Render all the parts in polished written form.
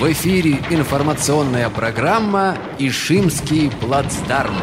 В эфире информационная программа «Ишимский плацдарм».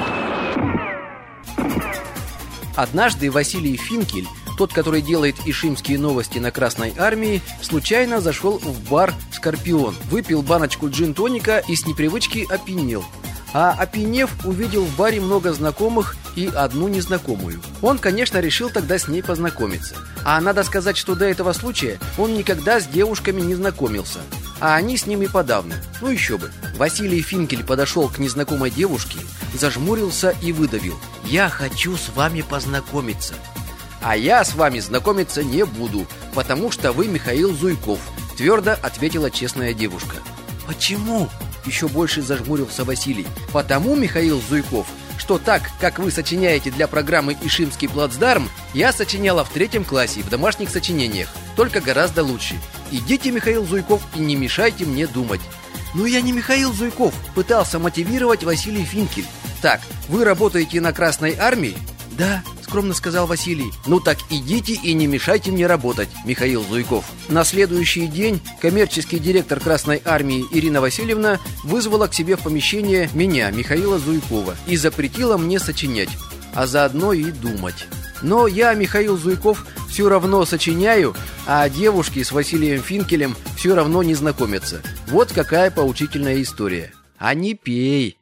Однажды Василий Финкель, тот, который делает ишимские новости на Красной Армии, случайно зашел в бар «Скорпион», выпил баночку джин-тоника и с непривычки опьянел. А опьянев, увидел в баре много знакомых и одну незнакомую. Он, конечно, решил тогда с ней познакомиться. А надо сказать, что до этого случая он никогда с девушками не знакомился. А они с ними подавно. Ну еще бы. Василий Финкель подошел к незнакомой девушке, зажмурился и выдавил: «Я хочу с вами познакомиться». «А я с вами знакомиться не буду, потому что вы Михаил Зуйков», твердо ответила честная девушка. «Почему?» Еще больше зажмурился Василий. «Потому, Михаил Зуйков, что так, как вы сочиняете для программы «Ишимский плацдарм», я сочиняла в 3 классе в домашних сочинениях, только гораздо лучше. Идите, Михаил Зуйков, и не мешайте мне думать». «Ну я не Михаил Зуйков», пытался мотивировать Василий Финкель. «Так, вы работаете на Красной Армии?» «Да», скромно сказал Василий. «Ну так идите и не мешайте мне работать, Михаил Зуйков». На следующий день коммерческий директор Красной Армии Ирина Васильевна вызвала к себе в помещение меня, Михаила Зуйкова, и запретила мне сочинять, а заодно и думать. Но я, Михаил Зуйков, все равно сочиняю, а девушки с Василием Финкелем все равно не знакомятся. Вот какая поучительная история. А не пей.